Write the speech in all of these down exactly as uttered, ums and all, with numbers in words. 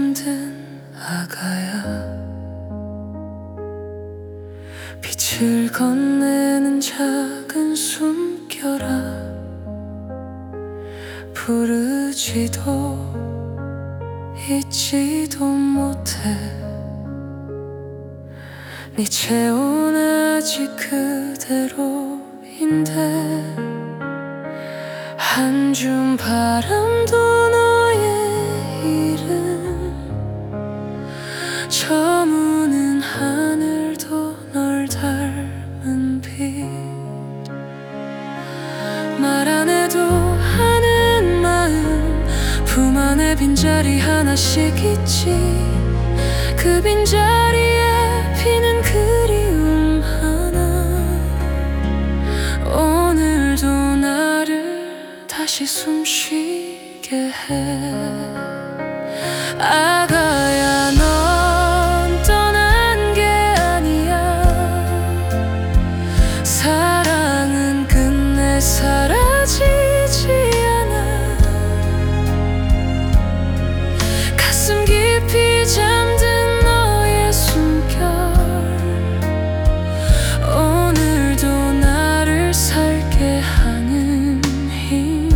잠든 아가야, 빛을 건네는 작은 숨결아, 부르지도 잊지도 못해. 네 체온 아직 그대로인데, 한줌 바람도 너의 이름, 저무는 하늘도 널 닮은 빛. 말 안 해도 하는 마음, 품 안에 빈자리 하나씩 있지. 그 빈자리에 피는 그리움 하나, 오늘도 나를 다시 숨쉬게 해. 아가야, 넌 떠난 게 아니야. 사랑은 끝내 사라지지 않아. 가슴 깊이 잠든 너의 숨결, 오늘도 나를 살게 하는 힘.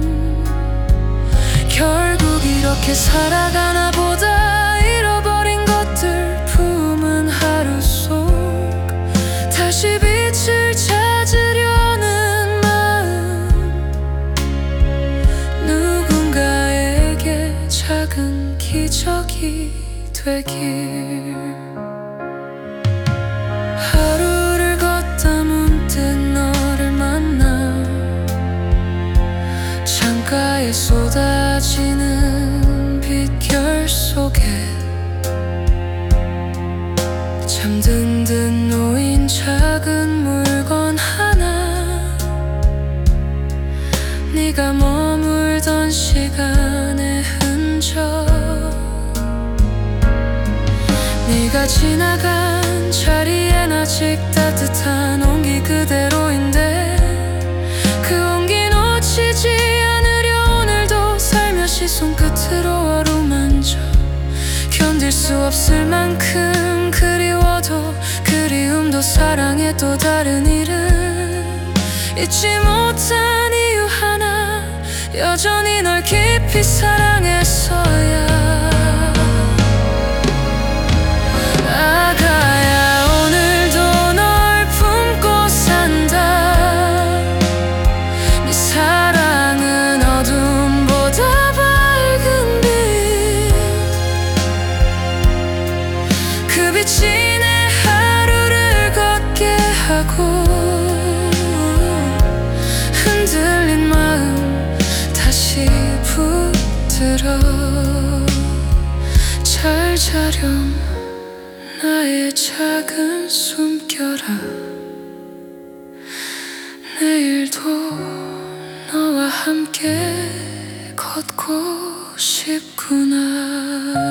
결국 이렇게 살아가나 보다. 잃어버린 것들 품은 하루 속 다시 빛을 찾으려는 마음, 누군가에게 작은 기적이 되길. 하루를 걷다 문득 너를 만나, 창가에 쏟아지는 빛결 속에 잠든 듯 놓인 작은 물건 하나, 네가 머물던 시간의 흔적. 네가 지나간 자리엔 아직 따뜻한 온기 그대로인데, 그 온기 놓치지 않으려 오늘도 살며시 손끝으로 어루만져. 견딜 수 없을 만큼 그리워도 그리움도 사랑의 또 다른 이름. 잊지 못한 이유 하나, 여전히 널 깊이 사랑했어야. 아가야, 오늘도 널 품고 산다. 네 사랑은 어둠보다 밝은 빛. 그 빛이 내 하루를 걷게 하고, 흔들린 마음 다시 붙들어. 잘 자렴 나의 작은 숨결아, 내일도 너와 함께 걷고 싶구나.